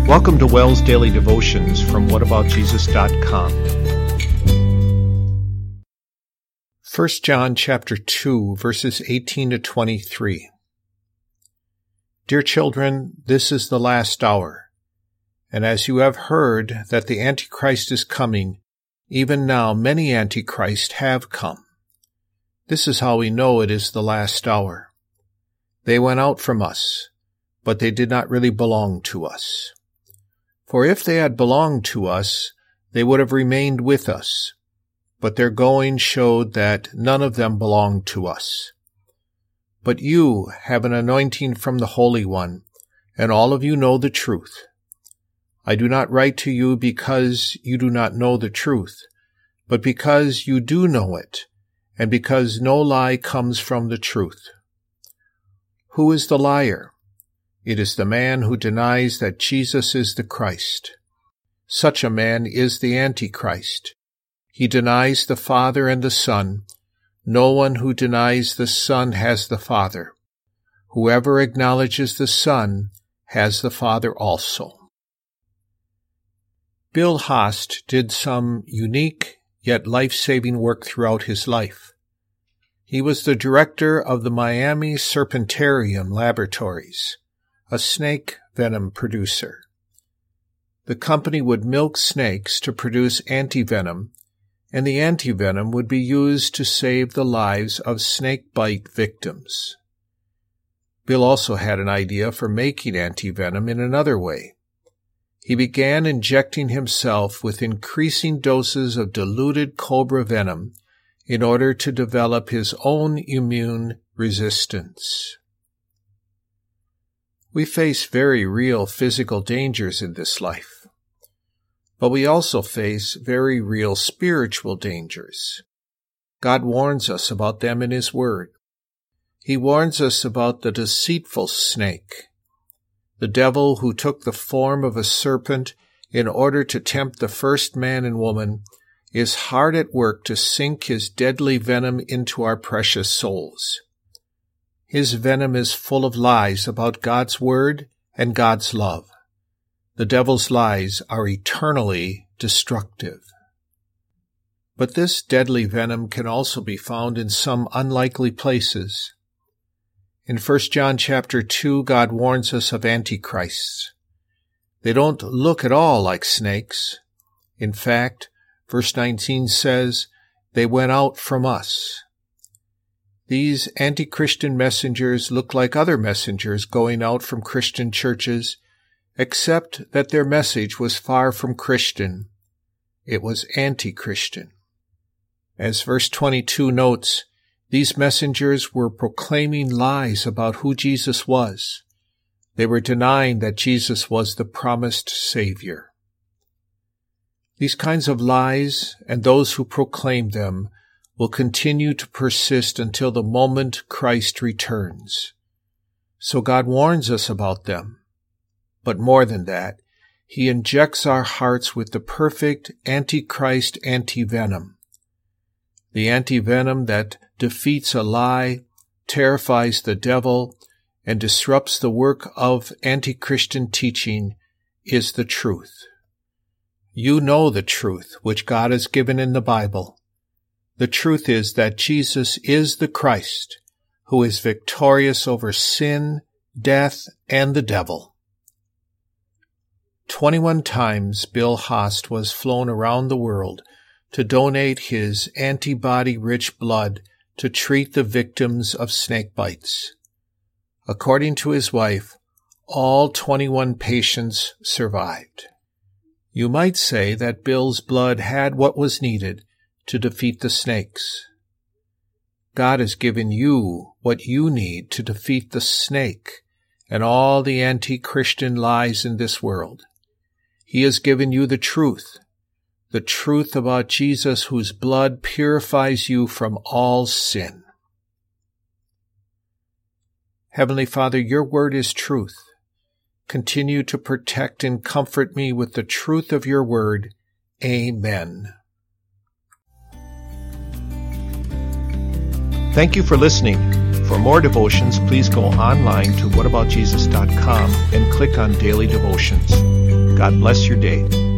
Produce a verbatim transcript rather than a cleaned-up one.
Welcome to Wells Daily Devotions from what about jesus dot com. First John chapter two, verses eighteen to twenty-three. Dear children, this is the last hour. And as you have heard that the Antichrist is coming, even now many Antichrists have come. This is how we know it is the last hour. They went out from us, but they did not really belong to us. For if they had belonged to us, they would have remained with us. But their going showed that none of them belonged to us. But you have an anointing from the Holy One, and all of you know the truth. I do not write to you because you do not know the truth, but because you do know it, and because no lie comes from the truth. Who is the liar? It is the man who denies that Jesus is the Christ. Such a man is the Antichrist. He denies the Father and the Son. No one who denies the Son has the Father. Whoever acknowledges the Son has the Father also. Bill Haast did some unique yet life-saving work throughout his life. He was the director of the Miami Serpentarium Laboratories, a snake venom producer. The company would milk snakes to produce antivenom, and the antivenom would be used to save the lives of snake bite victims. Bill also had an idea for making antivenom in another way. He began injecting himself with increasing doses of diluted cobra venom in order to develop his own immune resistance. We face very real physical dangers in this life, but we also face very real spiritual dangers. God warns us about them in His Word. He warns us about the deceitful snake, the devil who took the form of a serpent in order to tempt the first man and woman, is hard at work to sink his deadly venom into our precious souls. His venom is full of lies about God's Word and God's love. The devil's lies are eternally destructive. But this deadly venom can also be found in some unlikely places. In First John chapter two, God warns us of antichrists. They don't look at all like snakes. In fact, verse nineteen says, they went out from us. These anti-Christian messengers look like other messengers going out from Christian churches, except that their message was far from Christian. It was anti-Christian. As verse twenty-two notes, these messengers were proclaiming lies about who Jesus was. They were denying that Jesus was the promised Savior. These kinds of lies, and those who proclaim them, will continue to persist until the moment Christ returns. So God warns us about them. But more than that, He injects our hearts with the perfect Antichrist antivenom. The antivenom that defeats a lie, terrifies the devil, and disrupts the work of anti-Christian teaching is the truth. You know the truth which God has given in the Bible. The truth is that Jesus is the Christ, who is victorious over sin, death, and the devil. Twenty-one times Bill Haast was flown around the world to donate his antibody-rich blood to treat the victims of snake bites. According to his wife, all twenty-one patients survived. You might say that Bill's blood had what was needed to defeat the snakes. God has given you what you need to defeat the snake and all the anti-Christian lies in this world. He has given you the truth, the truth about Jesus, whose blood purifies you from all sin. Heavenly Father, your word is truth. Continue to protect and comfort me with the truth of your word. Amen. Thank you for listening. For more devotions, please go online to what about jesus dot com and click on Daily Devotions. God bless your day.